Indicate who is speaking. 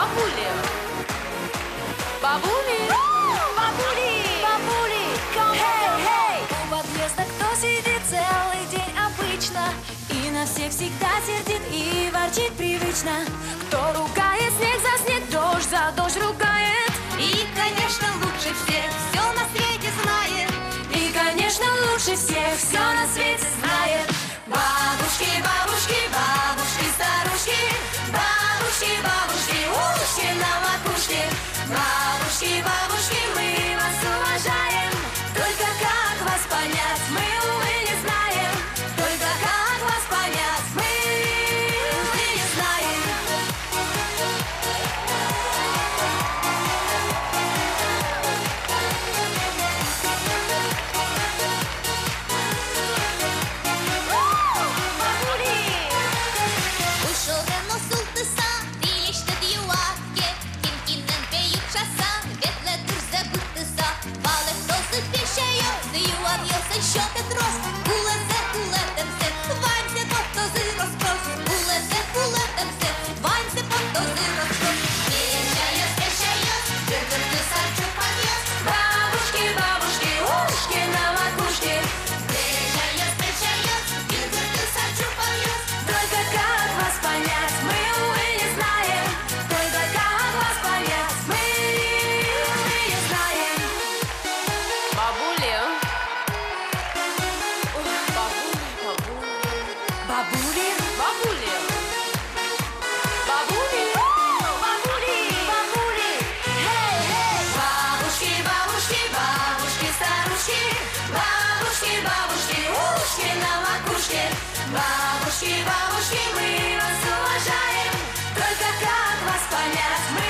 Speaker 1: Бабули! Бабули!
Speaker 2: Бабули! Бабули! Хей! У подъезда кто сидит целый день обычно и на всех всегда сердит и ворчит привычно. Кто ругает снег за снег, дождь за дождь ругает.
Speaker 3: И, конечно, лучше всех все на свете знает.
Speaker 2: И, конечно, лучше всех все на свете знает.
Speaker 3: Бабушки, бабушки, бабушки, старушки, бабушки, бабушки, ушки на макушке. Бабушки, бабушки, мы вас уважаем. Только как вас понять, мы, увы, не знаем. Только как вас понять, мы, увы, не знаем. Ушел рано султыса, билишті дюаке, ким-кимнен пеют шаса, ветле турзе буттыса. Бале хтосы пешею, дюан йоса счетет рост. Кулезе, кулетемсе, ваньзе, поттозы розпрос. Кулезе, кулетемсе, ваньзе, поттозы розпрос. Пешею, дюрдыртыса, чупаньес.
Speaker 2: Бабушки, бабушки, ушки на макушке.
Speaker 3: Пешею, дюрдыртыса, чупаньес.
Speaker 2: Только как вас понять, мы, увы, не знаем. Только как вас понять, мы, увы, не знаем.
Speaker 1: Бабули! Бабули!
Speaker 2: Бабули!
Speaker 1: Бабули! Бабули!
Speaker 2: Бабули! Бабули! Хей!
Speaker 3: Бабушки, бабушки, бабушки, старушки, бабушки, бабушки, ушки на макушке. Бабушки, бабушки, мы вас уважаем. Только как вас понять, мы,